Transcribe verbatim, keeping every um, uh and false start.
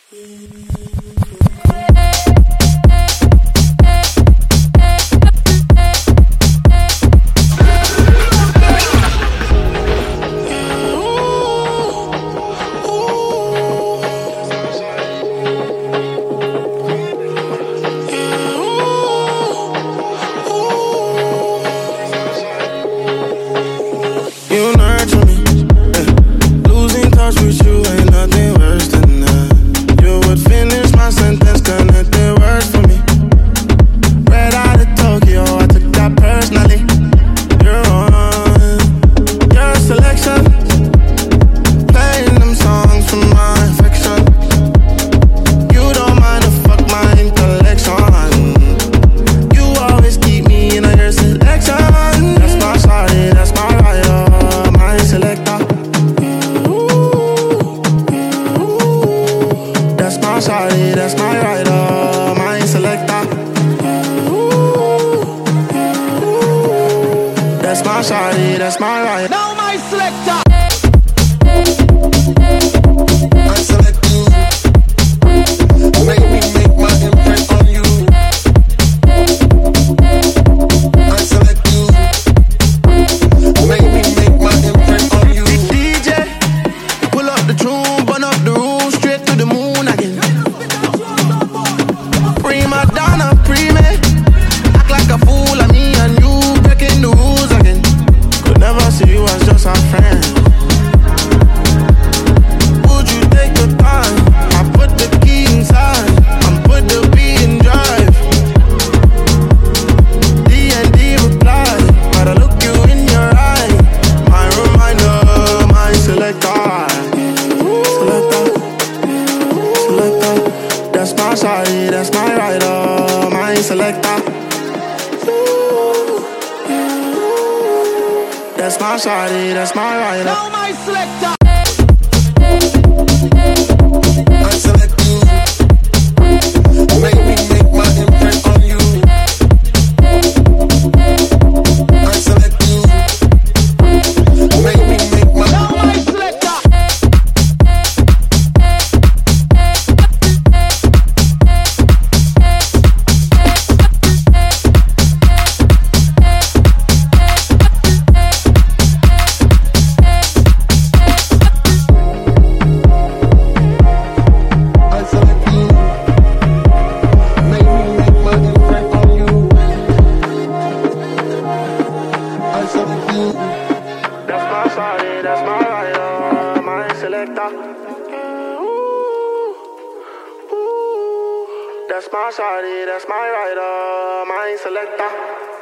You nurture me, eh. Losing touch with you ain't nothing worse than that. You would finish my sentence, connect the words for me. Right out of Tokyo, I took that personally. You're on your selection, playing them songs from my affection. You don't mind to fuck my intellection. You always keep me in your selection. That's my shawty, that's my rider. Selector, that's my shawty, that's my rider, my selector. That's my shawty, that's my rider. Now my selector. I select you. Make me make my imprint on you. I select you. Make me make my imprint on you. D J, pull up the tune, burn up the room, straight to the moon again. Prima donna, pre-made. Act like a fool, and me and you breaking the rules again. Could never see you as just a friend. Would you take the time? I put the key inside and put the beat in drive. D and D reply, gotta look you in your eye. My reminder, my selector. Selector, selector. That's my shawty, that's my rider, my selector. That's my shawty, that's my rider. Now my selector. I select you. Make me make my imprint on you. I select you. Make me make my. Now my selector. I select you. Make me make my imprint on you. I select you. That's my shawty, that's my rider, my selector. That's my shawty, that's my rider, my selector.